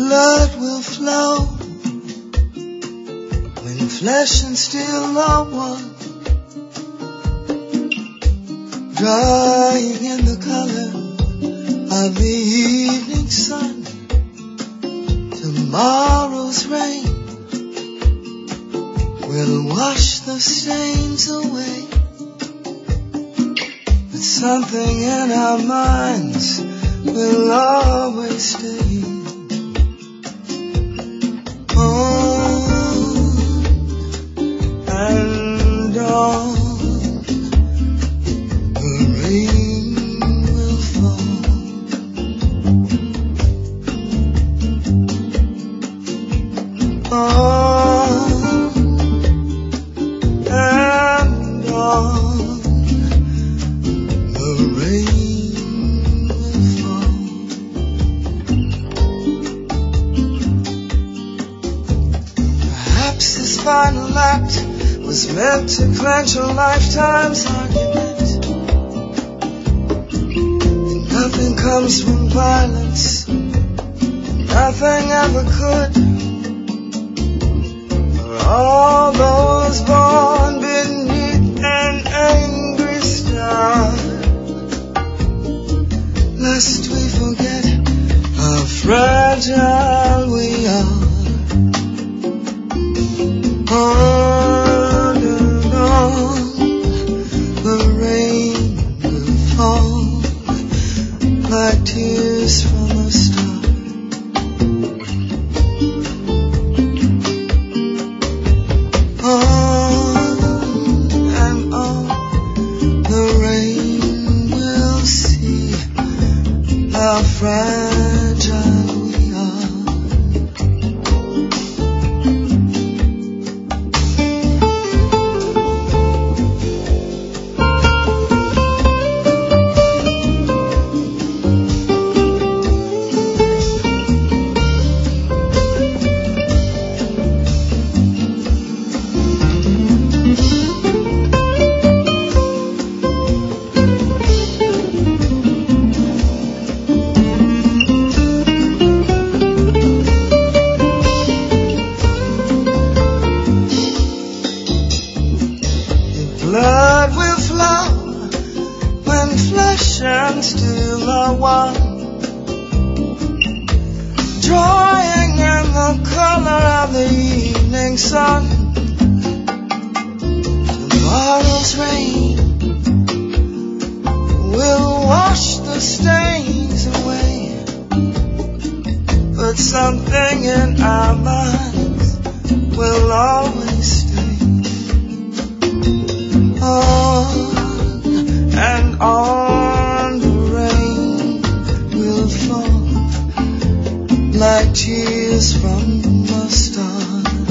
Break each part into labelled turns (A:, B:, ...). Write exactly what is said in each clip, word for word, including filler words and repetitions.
A: blood will flow when flesh and steel are one, drying in the color of the evening sun. Tomorrow's rain will wash the stains away, but something in our minds will always stay. And on the rain will fall. On and on the rain will fall. Perhaps this final act was meant to clench a lifetime's argument. And nothing comes from violence, nothing ever could. For all those born beneath an angry star, lest we forget how fragile we are. On and on the rain will fall like tears from a star. On and on the rain will see how fragile we are. Blood will flow when flesh and steel are one, drawing in the color of the evening sun. Tomorrow's rain will wash the stains away, but something in our minds will always stay. On and on the rain will fall like tears from a star.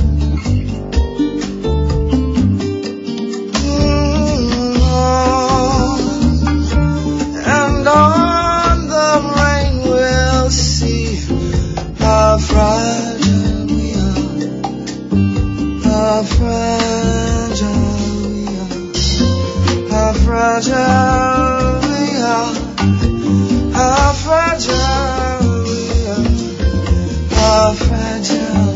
A: Mm, on and on the rain will see how fragile we are, how fragile. How fragile we are, how fragile we are, how fragile.